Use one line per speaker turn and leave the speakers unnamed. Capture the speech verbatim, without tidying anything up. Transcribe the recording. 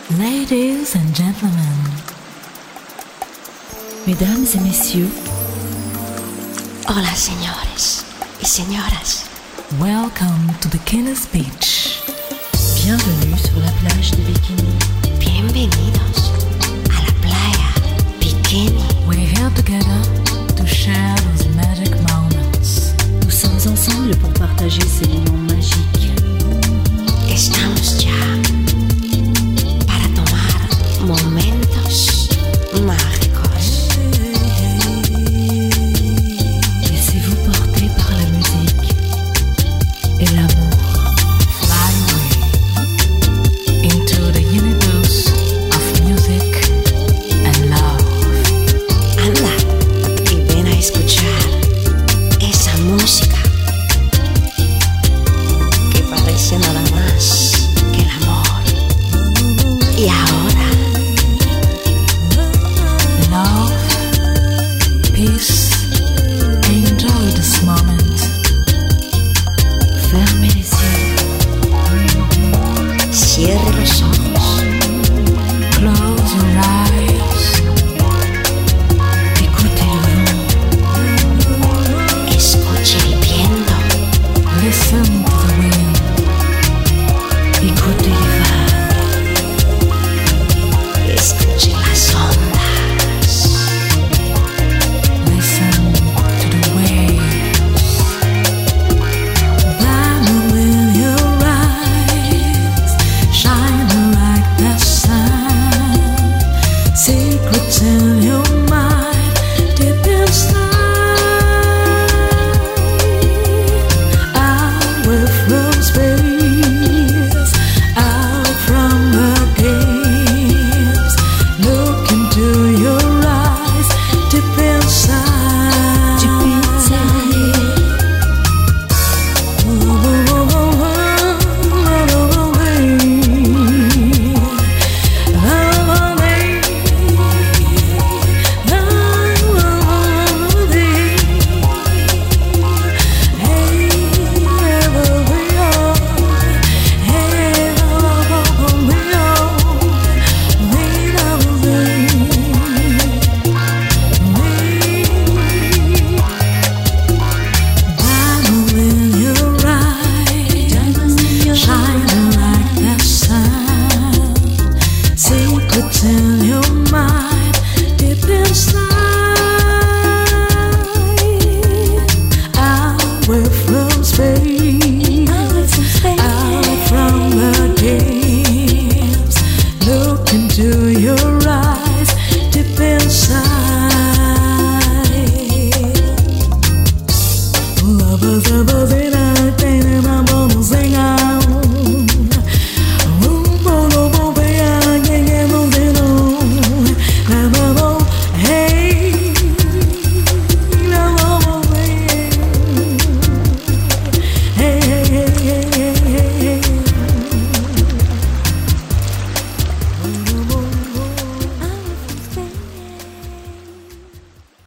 Ladies and gentlemen,
Mesdames et messieurs,
Hola, señores y señoras.
welcome to Bikini's Beach.
bienvenue sur la plage de Bikini.
Bienvenidos a la playa Bikini.
We're here together to share those magic moments.
Nous sommes ensemble pour partager ces moments magiques.
Estamos ya para tomar momentos mágicos.
Laissez-vous porter par la musique et l'amour.
Fly away into the universe of music and love.
Anda y ven a escuchar esa música que parece nada más que el amor. Y ahora,
Love, peace, enjoy this moment.
Fermez les yeux,
cierre los ojos.
Close your eyes.
écoutez le vent,
Escuche el viento.
Listen to the wind.
écoutez les vagues,
Escuche las ondas.
Listen to the waves. Diamond in your eyes, shining like the sun. Secrets in your mind, deep inside. Away from space, out from the games. Look into your eyes, deep inside. Diamond in your eyes, shining like the sun. Secrets in your mind, deep inside. Away from space,